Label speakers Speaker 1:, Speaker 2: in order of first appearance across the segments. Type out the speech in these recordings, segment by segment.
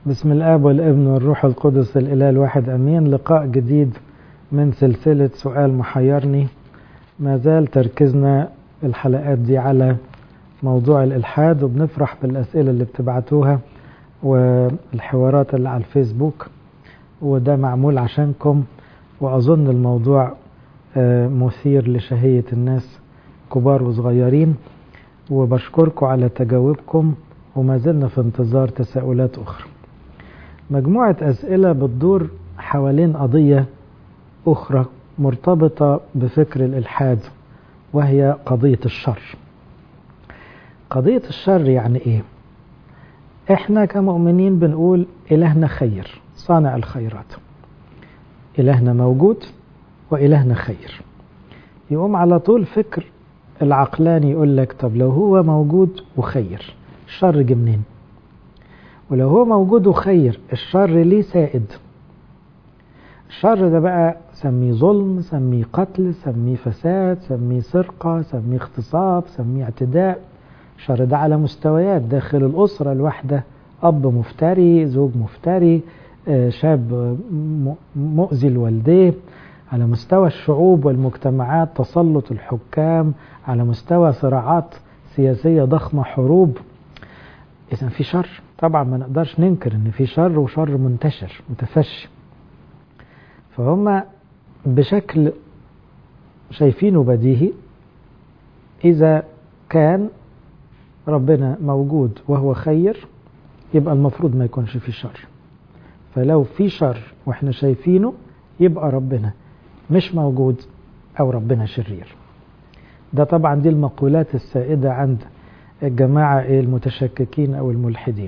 Speaker 1: بسم الآب والابن والروح القدس الإله الواحد أمين. لقاء جديد من سلسلة سؤال محيرني. ما زال تركيزنا الحلقات دي على موضوع الإلحاد، وبنفرح بالأسئلة اللي بتبعتوها والحوارات اللي على الفيسبوك، وده معمول عشانكم. وأظن الموضوع مثير لشهية الناس كبار وصغيرين، وبشكركم على تجاوبكم، وما زلنا في انتظار تساؤلات أخرى. مجموعة أسئلة بتدور حوالين قضية أخرى مرتبطة بفكر الإلحاد، وهي قضية الشر. قضية الشر يعني إيه؟ إحنا كمؤمنين بنقول إلهنا خير، صانع الخيرات، إلهنا موجود وإلهنا خير. يقوم على طول فكر العقلاني يقول لك طب لو هو موجود وخير، الشر جه منين؟ ولو هو موجود وخير، الشر ليه سائد؟ الشر ده بقى سميه ظلم، سميه قتل، سميه فساد، سميه سرقة، سميه اغتصاب، سميه اعتداء. الشر ده على مستويات داخل الأسرة الواحدة، أب مفتري، زوج مفتري، شاب مؤذي لوالديه. على مستوى الشعوب والمجتمعات تسلط الحكام، على مستوى صراعات سياسية ضخمة، حروب. إذن في شر، طبعا ما نقدرش ننكر ان في شر، وشر منتشر متفشي. فهم بشكل شايفينه بديهي، إذا كان ربنا موجود وهو خير يبقى المفروض ما يكونش في شر. فلو في شر واحنا شايفينه يبقى ربنا مش موجود أو ربنا شرير. ده طبعا دي المقولات السائدة عند الجماعة المتشككين أو الملحدين.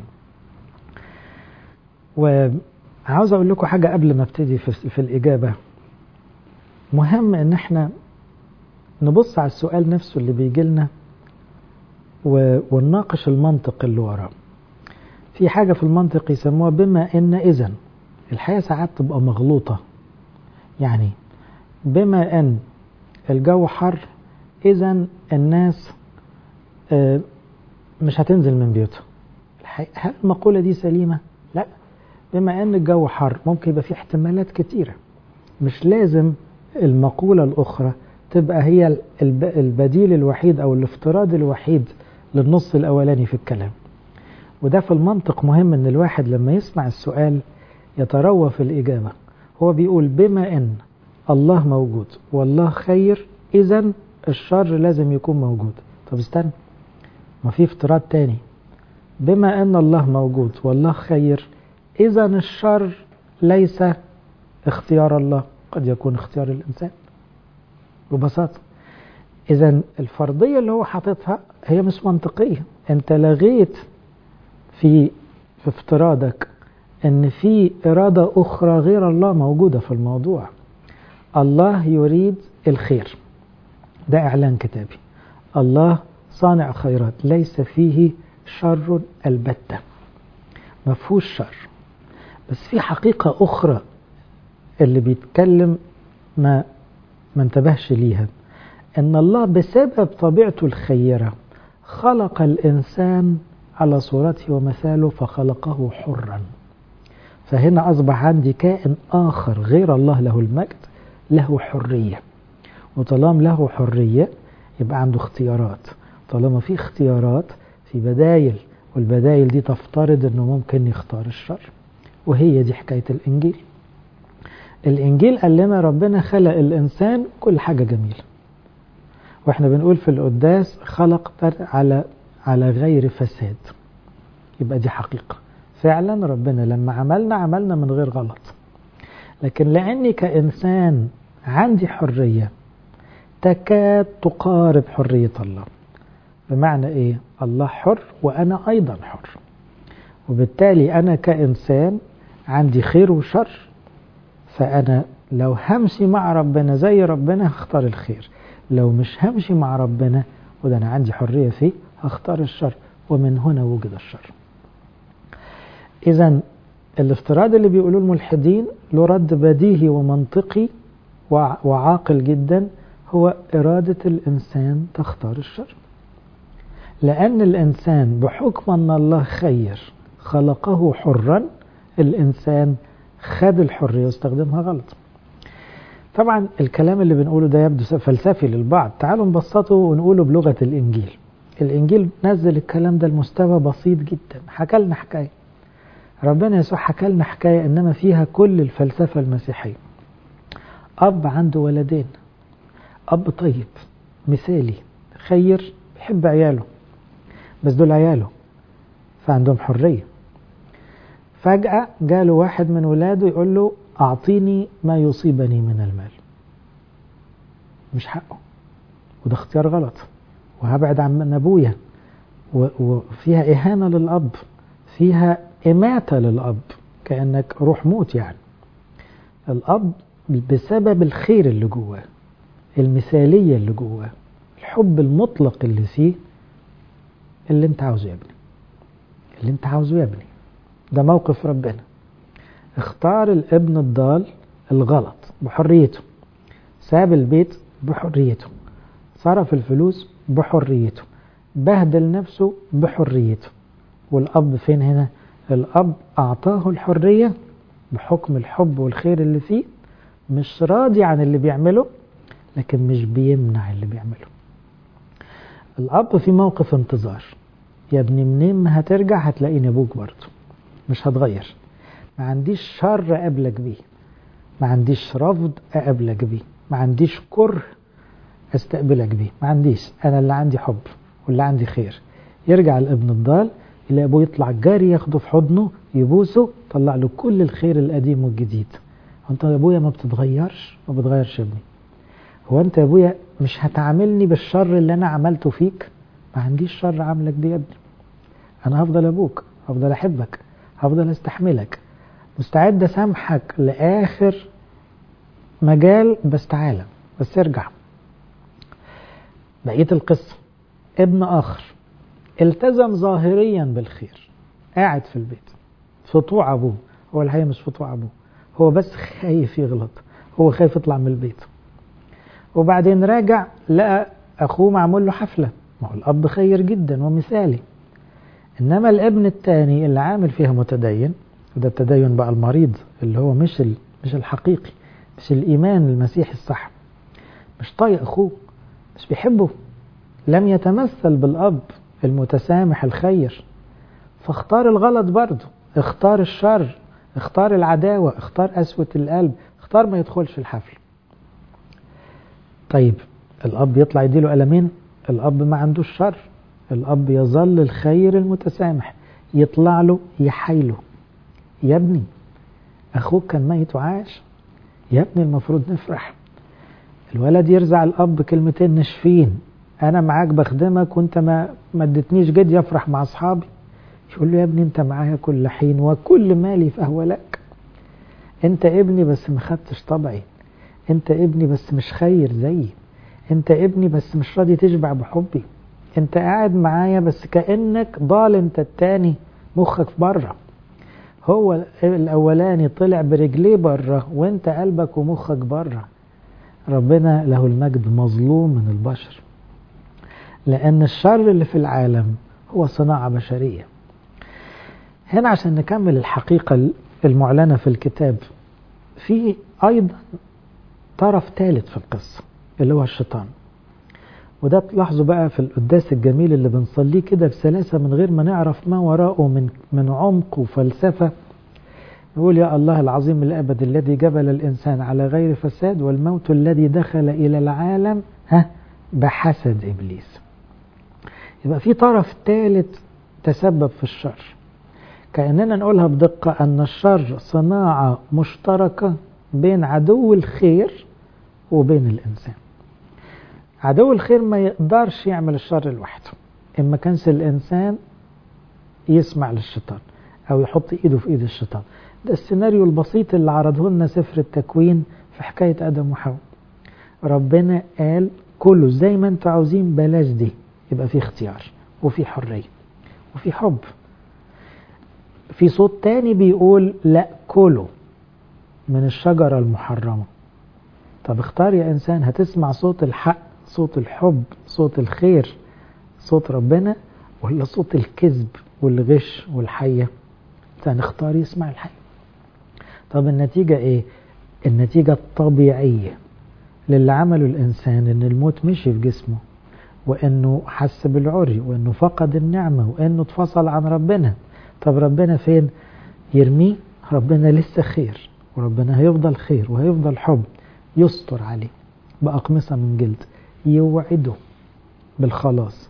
Speaker 1: وعاوز أقول لكم حاجة قبل ما ابتدي في الإجابة. مهم إن احنا نبص على السؤال نفسه اللي بيجي لنا ونناقش المنطق اللي وراه. في حاجة في المنطق يسموها بما إن إذن. الحياة ساعات تبقى مغلوطة، يعني بما إن الجو حر إذن الناس مش هتنزل من بيوتها. هل المقولة دي سليمة؟ لا. بما ان الجو حر ممكن يبقى فيه احتمالات كتيرة، مش لازم المقولة الأخرى تبقى هي البديل الوحيد أو الافتراض الوحيد للنص الأولاني في الكلام. وده في المنطق مهم ان الواحد لما يسمع السؤال يتروى في الإجابة. هو بيقول بما ان الله موجود والله خير، إذن الشر لازم يكون موجود. طب استنى، ما في افتراض تاني. بما ان الله موجود والله خير، إذن الشر ليس اختيار الله، قد يكون اختيار الإنسان ببساطة. إذن الفرضية اللي هو حاططها هي مش منطقية. أنت لغيت في افتراضك أن في إرادة أخرى غير الله موجودة في الموضوع. الله يريد الخير، ده إعلان كتابي. الله صانع خيرات، ليس فيه شر البتة، ما فيهوش شر. بس في حقيقة أخرى اللي بيتكلم ما انتبهش ليها، أن الله بسبب طبيعته الخيرة خلق الإنسان على صورته ومثاله، فخلقه حرا. فهنا أصبح عندي كائن آخر غير الله له المجد، له حرية. وطالما له حرية يبقى عنده اختيارات. طالما في اختيارات في بدايل، والبدايل دي تفترض أنه ممكن يختار الشر. وهي دي حكاية الإنجيل. الإنجيل قال لنا ربنا خلق الإنسان كل حاجة جميلة، وإحنا بنقول في القداس خلق على غير فساد. يبقى دي حقيقة فعلا. ربنا لما عملنا من غير غلط. لكن لأني كإنسان عندي حرية تكاد تقارب حرية الله. بمعنى إيه؟ الله حر وأنا أيضا حر، وبالتالي أنا كإنسان عندي خير وشر. فأنا لو همشي مع ربنا زي ربنا هختار الخير، لو مش همشي مع ربنا وده أنا عندي حرية فيه هختار الشر. ومن هنا وجد الشر. إذن الافتراض اللي بيقولوه الملحدين له رد بديهي ومنطقي وعاقل جدا، هو إرادة الإنسان تختار الشر. لأن الإنسان بحكم أن الله خير خلقه حرا، الإنسان خد الحرية واستخدمها غلط. طبعا الكلام اللي بنقوله ده يبدو فلسفي للبعض، تعالوا نبسطه ونقوله بلغة الإنجيل. الإنجيل نزل الكلام ده لمستوى بسيط جدا، حكى لنا حكاية، ربنا يسوع حكى لنا حكاية إنما فيها كل الفلسفة المسيحية. أب عنده ولدين، أب طيب مثالي خير بيحب عياله، بس دول عياله فعندهم حرية. فجأة جاله واحد من ولاده يقول له أعطيني ما يصيبني من المال، مش حقه، وده اختيار غلط، وهبعد عن أبويا، وفيها إهانة للأب، فيها إماتة للأب، كأنك روح موت يعني. الأب بسبب الخير اللي جواه، المثالية اللي جواه، الحب المطلق اللي فيه، اللي انت عاوزه يا ابني، اللي انت عاوزه يا ابني. ده موقف ربنا، اختار الابن الضال الغلط بحريته، ساب البيت بحريته، صرف الفلوس بحريته، بهدل نفسه بحريته. والأب فين هنا؟ الأب أعطاه الحرية بحكم الحب والخير اللي فيه، مش راضي عن اللي بيعمله لكن مش بيمنع اللي بيعمله. الأب في موقف انتظار، يا ابني منين ما هترجع هتلاقيني أبوك برضه، مش هتغير، ما عنديش شر أقابلك بيه، ما عنديش رفض أقابلك بيه، ما عنديش كره أستقبلك بيه، ما عنديش، أنا اللي عندي حب واللي عندي خير. يرجع الابن الضال إلى أبوه، يطلع جاري ياخده في حضنه يبوسه، طلع له كل الخير القديم والجديد. أنت يا أبويا ما بتتغيرش، ما بتغيرش ابني. هو أنت يا أبويا مش هتعاملني بالشر اللي أنا عملته فيك؟ ما عنديش شر عاملك بيه يا ابني، أنا هفضل أبوك، هفضل أحبك، هفضل أستحملك، مستعد أسامحك لآخر مجال، بس تعالى، بس ارجع. بقية القصة ابن آخر التزم ظاهريا بالخير، قاعد في البيت في طوع أبوه، هو الحقيقة مش في طوع أبوه، هو بس خايف يغلط، هو خايف يطلع من البيت. وبعدين راجع لقى أخوه معمول له حفلة، ما هو الأب خير جدا ومثالي. إنما الابن الثاني اللي عامل فيها متدين، وده التدين بقى المريض اللي هو مش الحقيقي، مش الإيمان المسيحي الصح، مش طايق أخوه، مش بيحبه، لم يتمثل بالأب المتسامح الخير، فاختار الغلط برضه، اختار الشر، اختار العداوة، اختار قسوة القلب، اختار ما يدخلش الحفل. طيب الأب يطلع يديله قلمين؟ الأب ما عندوش شر، الأب يظل الخير المتسامح، يطلع له يحايله، يا ابني أخوك كان ميت وعاش، يا ابني المفروض نفرح. الولد يرزع الأب كلمتين نشفين، أنا معاك بخدمك وانت ما ادتنيش جد يفرح مع أصحابي. يقول له يا ابني انت معايا كل حين وكل مالي فهو لك، انت ابني بس ما خدتش طبعي، انت ابني بس مش خير زيي، انت ابني بس مش راضي تشبع بحبي، انت قاعد معايا بس كأنك ضال، انت التاني مخك بره، هو الأولاني طلع برجليه بره وانت قلبك ومخك بره. ربنا له المجد مظلوم من البشر، لأن الشر اللي في العالم هو صناعة بشرية. هنا عشان نكمل الحقيقة المعلنة في الكتاب، في أيضا طرف ثالث في القصة اللي هو الشيطان. وده تلاحظوا بقى في القداس الجميل اللي بنصليه كده بسلاسة من غير ما نعرف ما وراءه من عمق وفلسفة. نقول يا الله العظيم الأبد الذي جبل الإنسان على غير فساد، والموت الذي دخل إلى العالم بحسد إبليس. يبقى في طرف ثالث تسبب في الشر، كأننا نقولها بدقة أن الشر صناعة مشتركة بين عدو الخير وبين الإنسان. عدو الخير ما يقدرش يعمل الشر لوحده، إما كانش الإنسان يسمع للشيطان أو يحط إيده في إيد الشيطان. ده السيناريو البسيط اللي عرضه لنا سفر التكوين في حكاية آدم وحواء. ربنا قال كله زي ما انتوا عاوزين، بلاش دي، يبقى في اختيار وفي حرية وفي حب. في صوت تاني بيقول لا كله من الشجرة المحرمة. طب اختار يا إنسان، هتسمع صوت الحق، صوت الحب، صوت الخير، صوت ربنا، ولا صوت الكذب والغش والحية؟ هنختار يسمع الحية. طب النتيجة ايه؟ النتيجة الطبيعية للي عمله الإنسان، إن الموت مشي في جسمه، وإنه حس بالعري، وإنه فقد النعمة، وإنه اتفصل عن ربنا. طب ربنا فين؟ يرميه؟ ربنا لسه خير، وربنا هيفضل خير وهيفضل حب، يستر عليه بأقمصة من جلد، يوعده بالخلاص،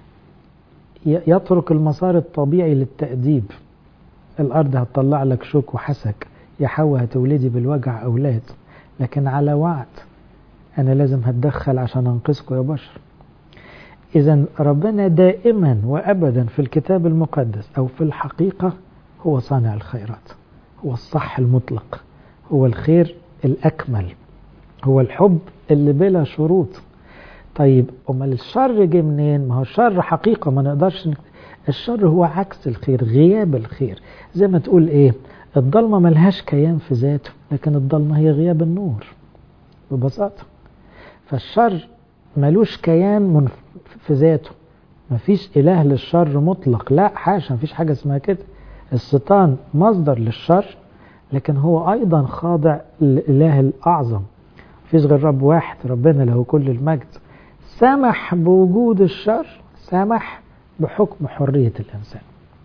Speaker 1: يترك المسار الطبيعي للتأديب. الأرض هتطلع لك شوك وحسك، يا حواء هتولدي بالوجع أولاد، لكن على وعد أنا لازم هتدخل عشان أنقذكم يا بشر. إذن ربنا دائما وأبدا في الكتاب المقدس أو في الحقيقة هو صانع الخيرات، هو الصح المطلق، هو الخير الأكمل، هو الحب اللي بلا شروط. طيب أمال الشر جه منين؟ ما هو الشر حقيقة ما نقدرش الشر هو عكس الخير، غياب الخير. زي ما تقول إيه؟ الضلمة ملهاش كيان في ذاته، لكن الضلمة هي غياب النور ببساطة. فالشر ملوش كيان في ذاته، مفيش إله للشر مطلق، لا حاشا، مفيش حاجة اسمها كده. الشيطان مصدر للشر، لكن هو أيضا خاضع للإله الأعظم. مفيش غير رب واحد، ربنا له كل المجد، سمح بوجود الشر، سمح بحكم حرية الإنسان.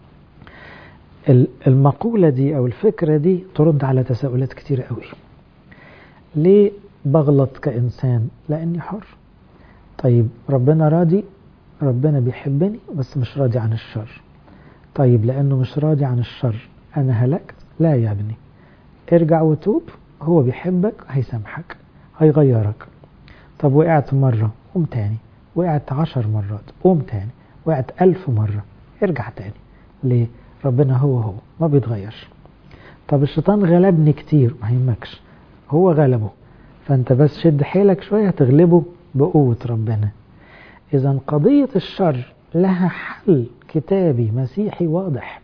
Speaker 1: المقولة دي أو الفكرة دي ترد على تساؤلات كتير قوي. ليه بغلط كإنسان؟ لأني حر. طيب ربنا راضي، ربنا بيحبني بس مش راضي عن الشر. طيب لأنه مش راضي عن الشر أنا هلكت؟ لا يا ابني، ارجع وتوب، هو بيحبك، هيسامحك، هيغيرك. طب وقعت مرة قوم تاني، وقعت 10 مرات قوم تاني، وقعت 1000 مرة ارجع تاني. ليه؟ ربنا هو ما بيتغيرش. طب الشيطان غلبني كتير، ما يهمكش، هو غلبه، فانت بس شد حيلك شوية هتغلبه بقوة ربنا. إذن قضية الشر لها حل كتابي مسيحي واضح.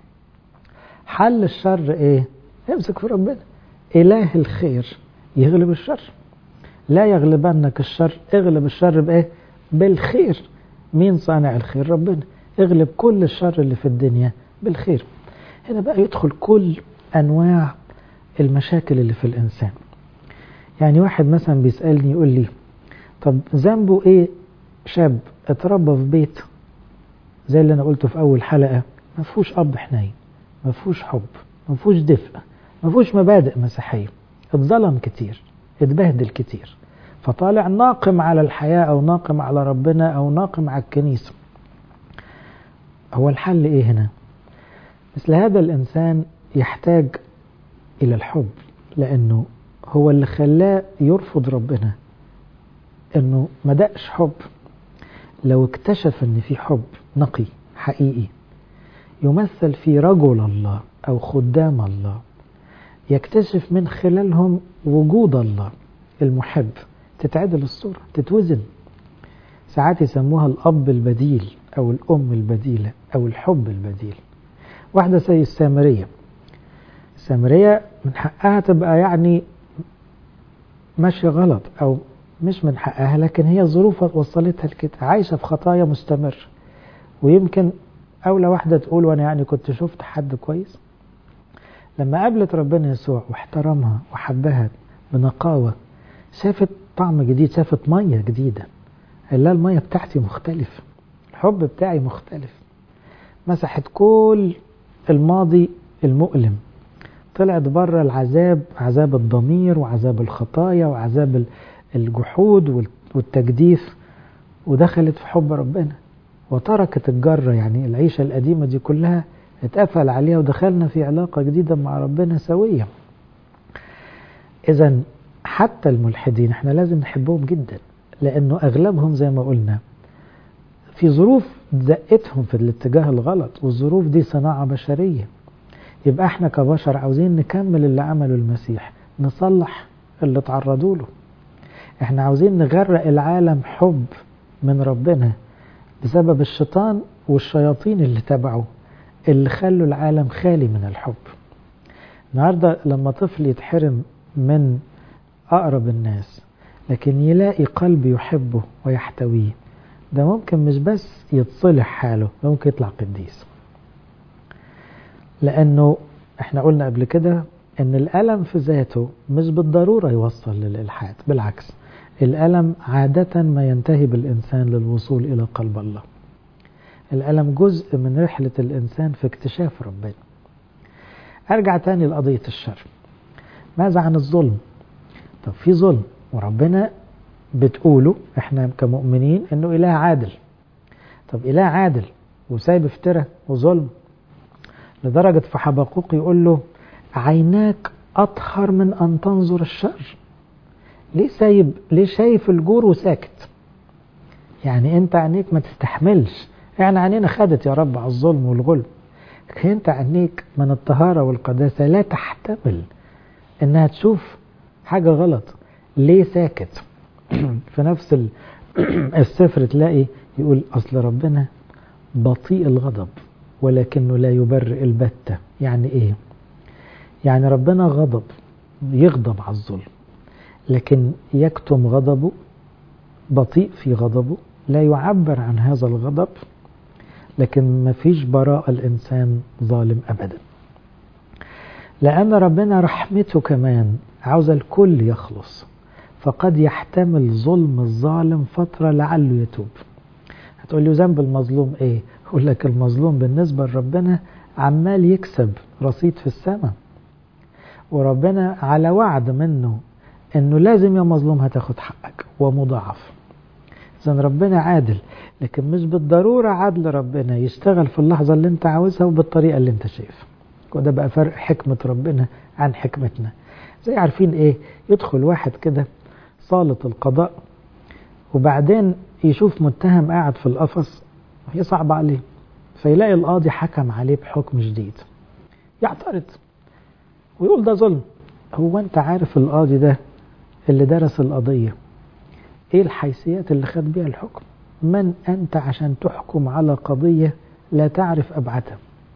Speaker 1: حل الشر ايه؟ امسك في ربنا، إله الخير يغلب الشر. لا يغلبنك الشر، اغلب الشر بايه؟ بالخير. مين صانع الخير؟ ربنا. اغلب كل الشر اللي في الدنيا بالخير. هنا بقى يدخل كل أنواع المشاكل اللي في الإنسان. يعني واحد مثلا بيسألني يقول لي طب ذنبه ايه شاب اتربى في بيت زي اللي انا قلته في اول حلقة، ما فيهوش اب حنين، ما فيهوش حب، ما فيهوش دفء، ما فيهوش مبادئ مسيحية، اتظلم كتير، اتبهدل كتير، فطالع ناقم على الحياة او ناقم على ربنا او ناقم على الكنيسة. هو الحل ايه هنا؟ مثل هذا الانسان يحتاج الى الحب، لانه هو اللي خلاه يرفض ربنا، انه ما دقش حب. لو اكتشف ان في حب نقي حقيقي يمثل في رجل الله او خدام الله، يكتشف من خلالهم وجود الله المحب، تتعدل الصورة، تتوزن. ساعات يسموها الاب البديل او الام البديلة او الحب البديل. واحدة زي السامرية من حقها تبقى يعني ماشية غلط او مش من حقها، لكن هي ظروف وصلتها لكده، عايشة في خطايا مستمر. ويمكن أولى واحدة تقول وانا يعني كنت شفت حد كويس. لما قابلت ربنا يسوع واحترمها وحبها بنقاوة، شافت طعم جديد، شافت مية جديدة. قال لها المية بتاعتي مختلف، الحب بتاعي مختلف. مسحت كل الماضي المؤلم، طلعت بره العذاب، عذاب الضمير وعذاب الخطايا وعذاب الجحود والتجديف، ودخلت في حب ربنا وتركت الجرة. يعني العيشة القديمة دي كلها اتقفل عليها ودخلنا في علاقة جديدة مع ربنا سوية. إذن حتى الملحدين احنا لازم نحبهم جدا، لأنه أغلبهم زي ما قلنا في ظروف زقتهم في الاتجاه الغلط، والظروف دي صناعة بشرية. يبقى احنا كبشر عاوزين نكمل اللي عمله المسيح، نصلح اللي تعرضوا له. احنا عاوزين نغرق العالم حب من ربنا بسبب الشيطان والشياطين اللي تبعه اللي خلوا العالم خالي من الحب. النهاردة لما طفل يتحرم من أقرب الناس لكن يلاقي قلب يحبه ويحتويه، ده ممكن مش بس يتصلح حاله، ممكن يطلع قديس. لأنه احنا قلنا قبل كده ان الألم في ذاته مش بالضرورة يوصل للإلحاد، بالعكس الألم عادة ما ينتهي بالإنسان للوصول إلى قلب الله. الألم جزء من رحلة الإنسان في اكتشاف ربنا. أرجع تاني لقضية الشر. ماذا عن الظلم؟ طب في ظلم وربنا بتقوله احنا كمؤمنين انه إله عادل. طب إله عادل وسايب افتراء وظلم، لدرجة في حبقوق يقول له عيناك أطهر من أن تنظر الشر. ليه شايف الجور وساكت؟ يعني انت عينيك ما تستحملش، يعني عينينا خدت يا رب على الظلم والغلب، انت عينيك من الطهارة والقداسة لا تحتمل انها تشوف حاجة غلط. ليه ساكت؟ في نفس السفر تلاقي يقول أصل ربنا بطيء الغضب ولكنه لا يبرئ البتة. يعني إيه؟ يعني ربنا غضب، يغضب على الظلم، لكن يكتم غضبه، بطيء في غضبه، لا يعبر عن هذا الغضب، لكن ما فيش براءة الإنسان ظالم أبدا. لأن ربنا رحمته كمان عاوز الكل يخلص، فقد يحتمل ظلم الظالم فترة لعله يتوب. هتقول لي ذنب المظلوم ايه؟ اقول لك المظلوم بالنسبة لربنا عمال يكسب رصيد في السماء، وربنا على وعد منه انه لازم يا مظلوم هتاخد حقك ومضاعف. إذن ربنا عادل، لكن مش بالضرورة عدل ربنا يشتغل في اللحظة اللي انت عاوزها وبالطريقة اللي انت شايفها. وده بقى فرق حكمة ربنا عن حكمتنا. زي عارفين ايه؟ يدخل واحد كده صالة القضاء وبعدين يشوف متهم قاعد في القفص، هي صعبة عليه، فيلاقي القاضي حكم عليه بحكم جديد، يعترض ويقول ده ظلم. هو انت عارف القاضي ده اللي درس القضية ايه الحيثيات اللي خد بيها الحكم؟ من انت عشان تحكم على قضية لا تعرف ابعادها؟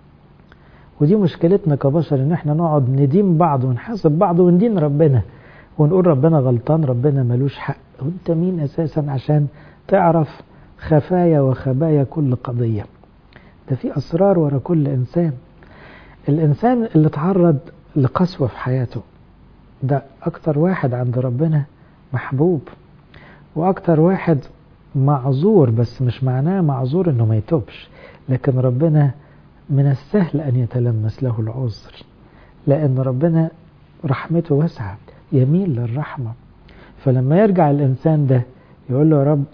Speaker 1: ودي مشكلتنا كبشر، ان احنا نقعد ندين بعض ونحاسب بعض وندين ربنا ونقول ربنا غلطان، ربنا ملوش حق. وانت مين اساسا عشان تعرف خفايا وخبايا كل قضية؟ ده في اسرار ورا كل انسان. الانسان اللي تعرض لقسوة في حياته ده اكتر واحد عند ربنا محبوب، واكتر واحد معذور، بس مش معناه معذور انه ما يتوبش، لكن ربنا من السهل ان يتلمس له العذر، لان ربنا رحمته واسعة يميل للرحمة. فلما يرجع الإنسان ده يقول له يا رب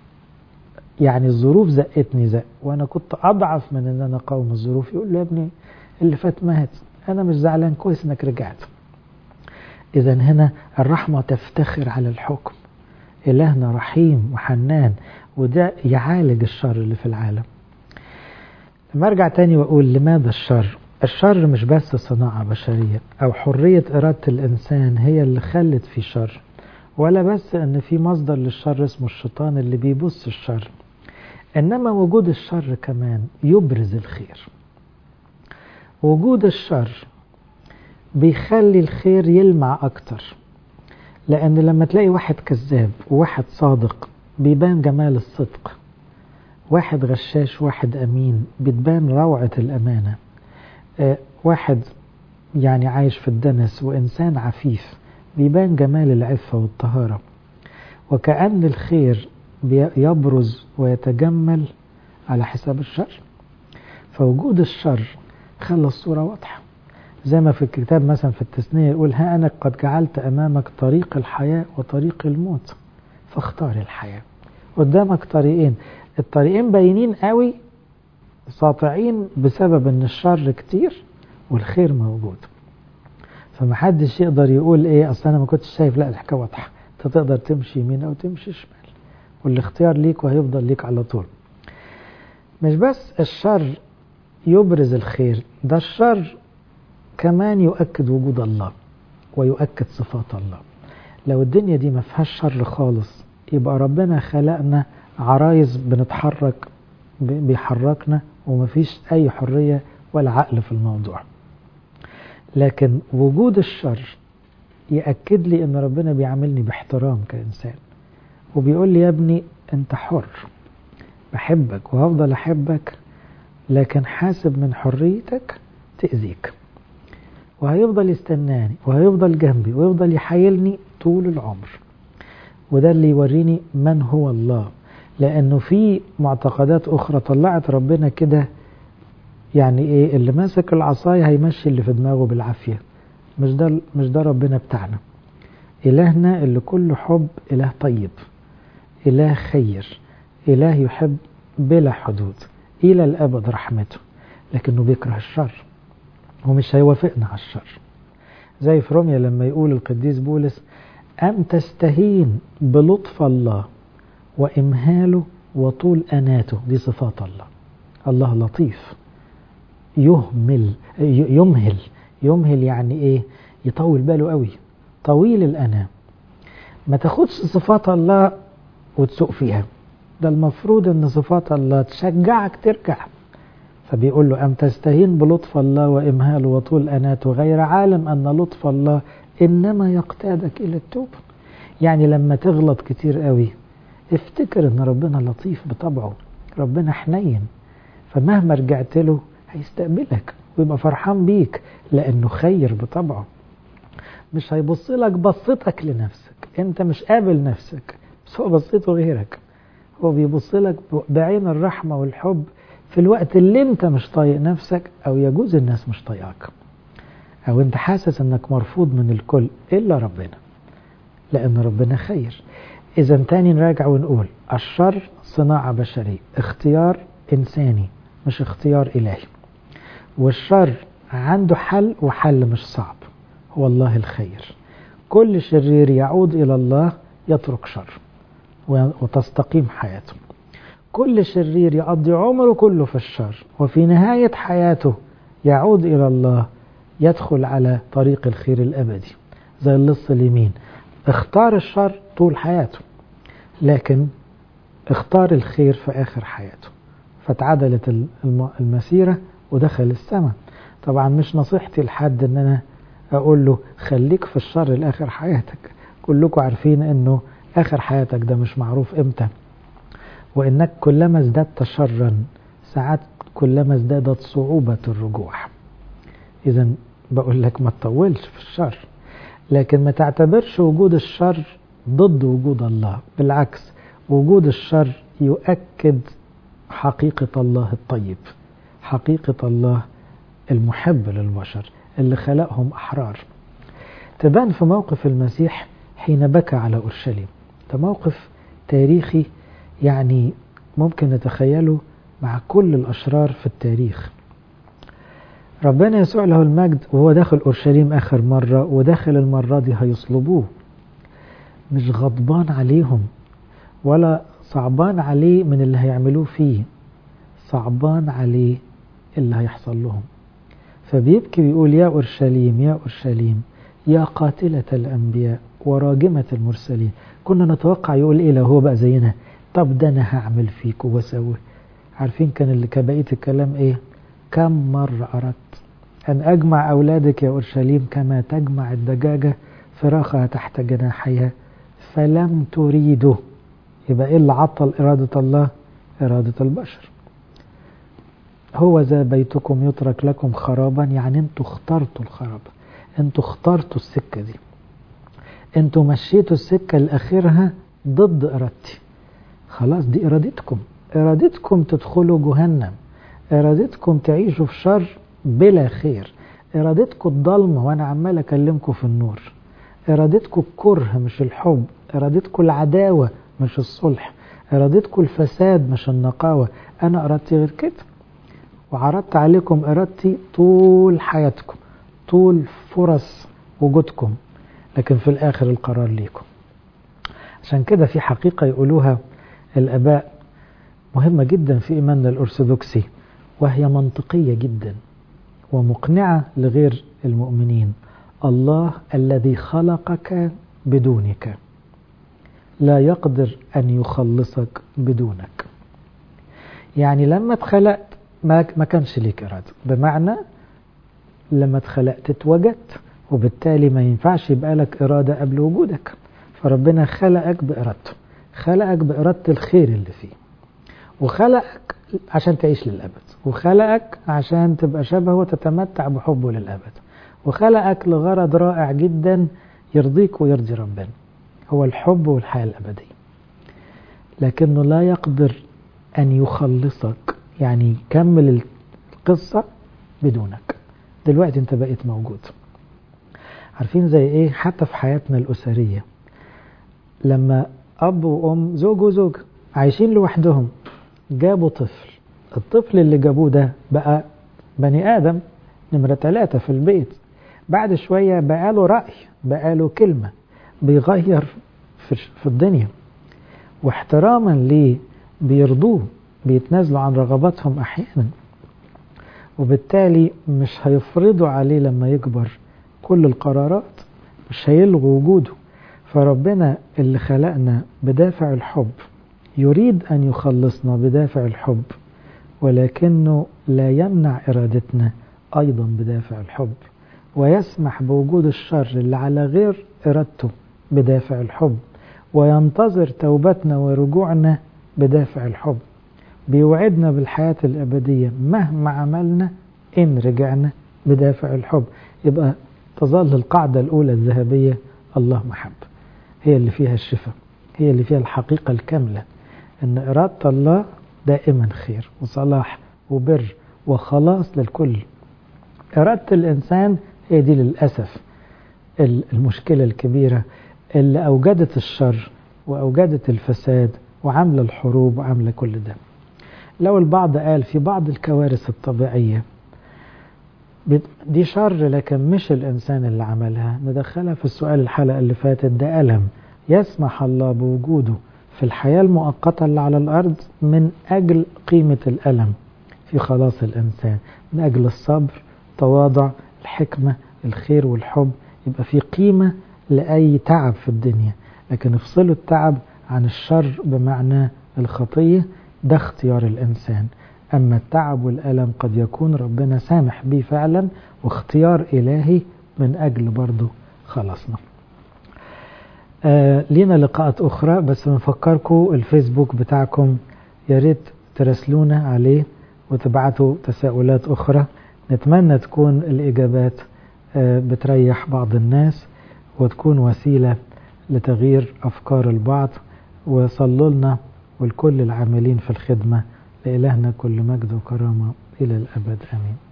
Speaker 1: يعني الظروف زقتني زق وأنا كنت أضعف من أن أنا أقاوم الظروف، يقول له يا ابني اللي فات مات، أنا مش زعلان، كويس أنك رجعت. إذا هنا الرحمة تفتخر على الحكم. إلهنا رحيم وحنان، وده يعالج الشر اللي في العالم. لما أرجع تاني وأقول لماذا الشر؟ الشر مش بس صناعة بشرية أو حرية إرادة الإنسان هي اللي خلت في شر، ولا بس أن في مصدر للشر اسمه الشيطان اللي بيبص الشر، إنما وجود الشر كمان يبرز الخير. وجود الشر بيخلي الخير يلمع أكتر، لأن لما تلاقي واحد كذاب وواحد صادق بيبان جمال الصدق، واحد غشاش واحد أمين بتبان روعة الأمانة، واحد يعني عايش في الدنس وإنسان عفيف بيبان جمال العفة والطهارة. وكأن الخير يبرز ويتجمل على حساب الشر. فوجود الشر خلى الصورة واضحة، زي ما في الكتاب مثلا في التثنية يقول ها أنا قد جعلت أمامك طريق الحياة وطريق الموت فاختار الحياة. قدامك طريقين، الطريقين باينين قوي ساطعين بسبب ان الشر كتير والخير موجود. فمحدش يقدر يقول ايه اصلا انا ما كنتش شايف، لا الحكايه واضحه، انت تقدر تمشي يمين او تمشي شمال، والاختيار ليك وهيفضل ليك على طول. مش بس الشر يبرز الخير، ده الشر كمان يؤكد وجود الله ويؤكد صفات الله. لو الدنيا دي ما فيهاش شر خالص يبقى ربنا خلقنا عرايز بنتحرك بيحركنا ومفيش أي حرية ولا عقل في الموضوع. لكن وجود الشر يأكد لي أن ربنا بيعاملني باحترام كإنسان، وبيقول لي يا ابني أنت حر، بحبك وهفضل أحبك، لكن حاسب من حريتك تأذيك. وهيفضل يستناني وهيفضل جنبي ويفضل يحايلني طول العمر. وده اللي يوريني من هو الله. لأنه في معتقدات أخرى طلعت ربنا كده، يعني إيه، اللي ماسك العصاية هيمشي اللي في دماغه بالعافية. مش ده ربنا بتاعنا. إلهنا اللي كله حب، إله طيب، إله خير، إله يحب بلا حدود إلى الأبد رحمته، لكنه بيكره الشر ومش هيوافقنا على الشر. زي في روميا لما يقول القديس بولس: أم تستهين بلطف الله وإمهاله وطول أناته. دي صفات الله. الله لطيف، يمهل يعني إيه؟ يطول باله قوي، طويل الأنام. ما تاخدش صفات الله وتسوق فيها، ده المفروض أن صفات الله تشجعك ترجع. فبيقول له: أم تستهين بلطف الله وإمهاله وطول أناته غير عالم أن لطف الله إنما يقتادك إلى التوبة. يعني لما تغلط كتير قوي افتكر أن ربنا لطيف بطبعه، ربنا حنين، فمهما رجعت له هيستقبلك ويبقى فرحان بيك لأنه خير بطبعه. مش هيبص لك بصتك لنفسك، انت مش قابل نفسك، بس هو بصيته غيرك. هو بيبص لك بعين الرحمة والحب في الوقت اللي انت مش طايق نفسك، او يجوز الناس مش طايقك، او انت حاسس انك مرفوض من الكل الا ربنا، لان ربنا خير. اذا تاني نراجع ونقول: الشر صناعة بشرية، اختيار انساني مش اختيار الهي. والشر عنده حل، وحل مش صعب، هو الله الخير. كل شرير يعود إلى الله يترك شر وتستقيم حياته. كل شرير يقضي عمره كله في الشر وفي نهاية حياته يعود إلى الله، يدخل على طريق الخير الأبدي. زي اللص اليمين، اختار الشر طول حياته لكن اختار الخير في آخر حياته، فتعدلت المسيرة ودخل السماء. طبعا مش نصيحتي لحد ان انا اقول له خليك في الشر لاخر حياتك، كلكم عارفين انه اخر حياتك ده مش معروف امتى، وانك كلما ازددت شرا ساعات كلما ازدادت صعوبة الرجوع. اذا بقول لك ما تطولش في الشر، لكن ما تعتبرش وجود الشر ضد وجود الله. بالعكس، وجود الشر يؤكد حقيقة الله الطيب، حقيقة الله المحب للبشر اللي خلقهم أحرار. تبان في موقف المسيح حين بكى على أورشليم. ده موقف تاريخي، يعني ممكن نتخيله مع كل الأشرار في التاريخ. ربنا يسوع له المجد وهو داخل أورشليم آخر مرة، وداخل المرة دي هيصلبوه، مش غضبان عليهم ولا صعبان عليه من اللي هيعملوه فيه، صعبان عليه اللي هيحصل لهم. فبيبكي ويقول: يا أورشليم يا أورشليم يا قاتلة الأنبياء وراجمة المرسلين. كنا نتوقع يقول إيه لو هو بقى زينا، طب ده أنا هعمل فيك وسوي. عارفين كان اللي كبقية الكلام إيه؟ كم مرة أردت أن أجمع أولادك يا أورشليم كما تجمع الدجاجة فراخها تحت جناحيها فلم تريده. يبقى إيه اللي عطل إرادة الله؟ إرادة البشر. هو ذا بيتكم يترك لكم خرابا، يعني انتوا اخترتوا الخراب، انتوا اخترتوا السكة دي، انتوا مشيتوا السكة لآخرها ضد إرادتي. خلاص دي إرادتكم، إرادتكم تدخلوا جهنم، إرادتكم تعيشوا في شر بلا خير، إرادتكم الضلمة وأنا عمال أكلمكم في النور، إرادتكم الكره مش الحب، إرادتكم العداوة مش الصلح، إرادتكم الفساد مش النقاوة. أنا إرادتي غير كده، وعرضت عليكم إرادتي طول حياتكم، طول فرص وجودكم، لكن في الآخر القرار ليكم. عشان كده في حقيقة يقولوها الآباء مهمة جدا في إيماننا الأرثوذكسي، وهي منطقية جدا ومقنعة لغير المؤمنين: الله الذي خلقك بدونك لا يقدر أن يخلصك بدونك. يعني لما اتخلقت ما كانش ليك إرادة، بمعنى لما اتخلقت اتوجدت، وبالتالي ما ينفعش يبقى لك إرادة قبل وجودك. فربنا خلقك بإرادته، خلقك بإرادة الخير اللي فيه، وخلقك عشان تعيش للأبد، وخلقك عشان تبقى شبهه وتتمتع بحبه للأبد، وخلقك لغرض رائع جدا يرضيك ويرضي ربنا، هو الحب والحياة الأبدية. لكنه لا يقدر أن يخلصك، يعني يكمل القصة بدونك. دلوقتي انت بقيت موجود. عارفين زي ايه؟ حتى في حياتنا الأسرية، لما أب وأم زوج وزوج عايشين لوحدهم جابوا طفل، الطفل اللي جابوه ده بقى بني آدم نمرة 3 في البيت. بعد شوية بقى له رأي، بقى له كلمة، بيغير في الدنيا، واحتراما ليه بيرضوه، بيتنازلوا عن رغباتهم أحيانا، وبالتالي مش هيفرضوا عليه لما يكبر كل القرارات، مش هيلغوا وجوده. فربنا اللي خلقنا بدافع الحب يريد أن يخلصنا بدافع الحب، ولكنه لا يمنع إرادتنا أيضا بدافع الحب، ويسمح بوجود الشر اللي على غير إرادته بدافع الحب، وينتظر توبتنا ورجوعنا بدافع الحب. بيوعدنا بالحياة الأبدية مهما عملنا إن رجعنا بدافع الحب. يبقى تظل القاعدة الأولى الذهبية: الله محب، هي اللي فيها الشفاء، هي اللي فيها الحقيقة الكاملة، إن إرادة الله دائما خير وصلاح وبر وخلاص للكل. إرادة الإنسان هي دي للأسف المشكلة الكبيرة اللي أوجدت الشر وأوجدت الفساد وعمل الحروب وعمل كل ده. لو البعض قال في بعض الكوارث الطبيعية دي شر لكن مش الإنسان اللي عملها، ندخلها في السؤال الحلقة اللي فاتت، ده ألم يسمح الله بوجوده في الحياة المؤقتة اللي على الأرض من أجل قيمة الألم في خلاص الإنسان، من أجل الصبر، تواضع، الحكمة، الخير والحب. يبقى في قيمة لأي تعب في الدنيا، لكن افصلوا التعب عن الشر بمعنى الخطية، ده اختيار الإنسان. أما التعب والألم قد يكون ربنا سامح به فعلا واختيار إلهي من أجل برضو خلاصنا. لينا لقاءات أخرى، بس بنفكركم الفيسبوك بتاعكم ياريت ترسلونا عليه وتبعتوا تساؤلات أخرى، نتمنى تكون الإجابات بتريح بعض الناس وتكون وسيلة لتغيير أفكار البعض. وصلوا لنا ولكل العاملين في الخدمة، لإلهنا كل مجد وكرامة إلى الأبد آمين.